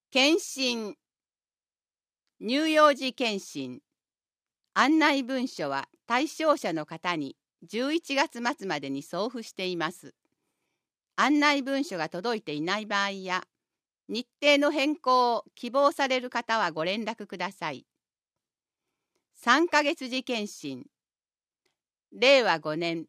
検診、乳幼児検診、案内文書は対象者の方に11月末までに送付しています。案内文書が届いていない場合や、日程の変更を希望される方はご連絡ください。3ヶ月次検診、令和5年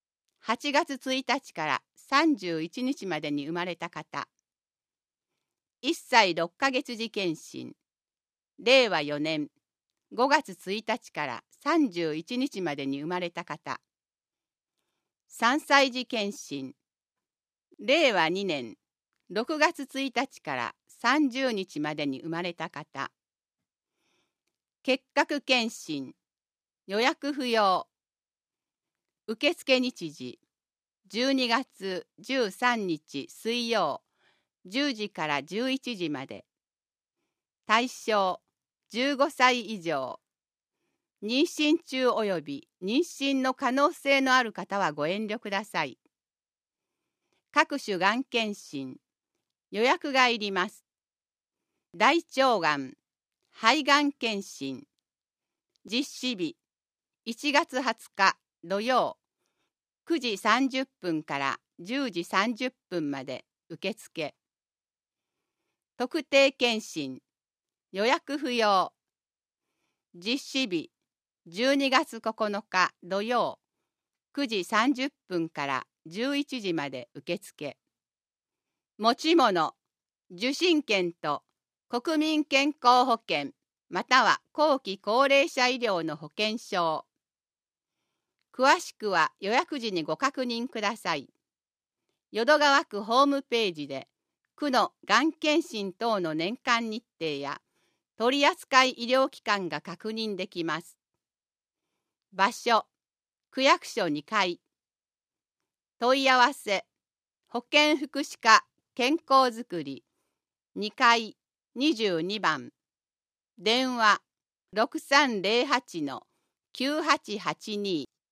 8月1日から31日までに生まれた方。1歳6ヶ月次検診、令和4年5月1日から31日までに生まれた方。3歳児検診、令和2年6月1日から30日までに生まれた方。結核検診、予約不要。受付日時、12月13日水曜10時から11時まで。対象、15歳以上。妊娠中及び妊娠の可能性のある方はご遠慮ください。各種がん検診、予約がいります。大腸がん、肺がん検診。実施日、1月20日土曜、9時30分から10時30分まで受付。特定検診、予約不要。実施日、12月9日土曜、9時30分から11時まで受付。持ち物、受診券と国民健康保険、または後期高齢者医療の保険証。詳しくは予約時にご確認ください。淀川区ホームページで、区のがん検診等の年間日程や取扱医療機関が確認できます。場所、区役所2階。問い合わせ、保健福祉課健康づくり2階22番。電話 6308-9882